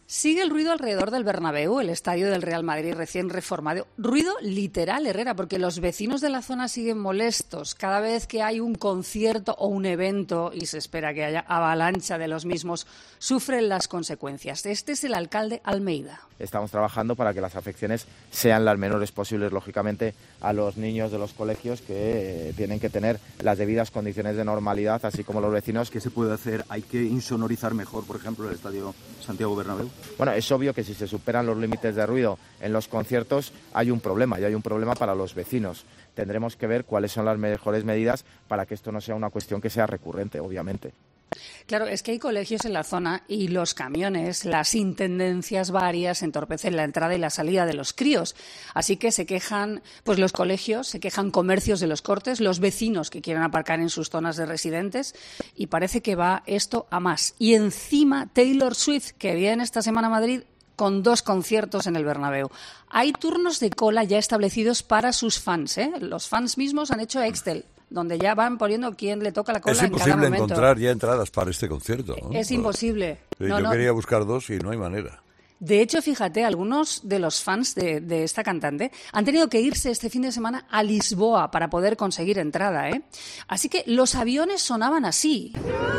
Sigue el ruido alrededor del Bernabéu, el estadio del Real Madrid recién reformado. Ruido literal, Herrera, porque los vecinos de la zona siguen molestos cada vez que hay un concierto o un evento y se espera que haya avalancha de los mismos, sufren las consecuencias. Este es el alcalde Almeida. Estamos trabajando para que las afecciones sean las menores posibles, lógicamente, a los niños de los colegios que tienen que tener las debidas condiciones de normalidad, así como los vecinos. ¿Qué se puede hacer? ¿Hay que insonorizar mejor, por ejemplo, el estadio Santiago Bernabéu? Bueno, es obvio que si se superan los límites de ruido en los conciertos hay un problema, y hay un problema para los vecinos. Tendremos que ver cuáles son las mejores medidas para que esto no sea una cuestión que sea recurrente, obviamente. Claro, es que hay colegios en la zona y los camiones, las intendencias varias entorpecen la entrada y la salida de los críos. Así que se quejan pues los colegios, se quejan comercios de Los Cortes, los vecinos que quieren aparcar en sus zonas de residentes y parece que va esto a más. Y encima Taylor Swift, que viene esta semana a Madrid con 2 conciertos en el Bernabéu. Hay turnos de cola ya establecidos para sus fans, ¿eh? Los fans mismos han hecho Excel, donde ya van poniendo quién le toca la cola en cada momento. Es imposible encontrar ya entradas para este concierto, ¿no? Es imposible. Yo quería buscar 2 y no hay manera. De hecho, fíjate, algunos de los fans de esta cantante han tenido que irse este fin de semana a Lisboa para poder conseguir entrada, ¿eh? Así que los aviones sonaban así.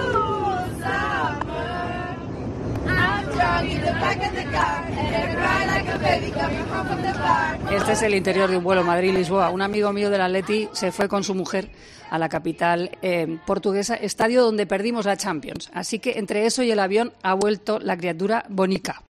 Este es el interior de un vuelo Madrid-Lisboa. Un amigo mío del Atleti se fue con su mujer a la capital portuguesa, estadio donde perdimos la Champions. Así que entre eso y el avión ha vuelto la criatura bonica.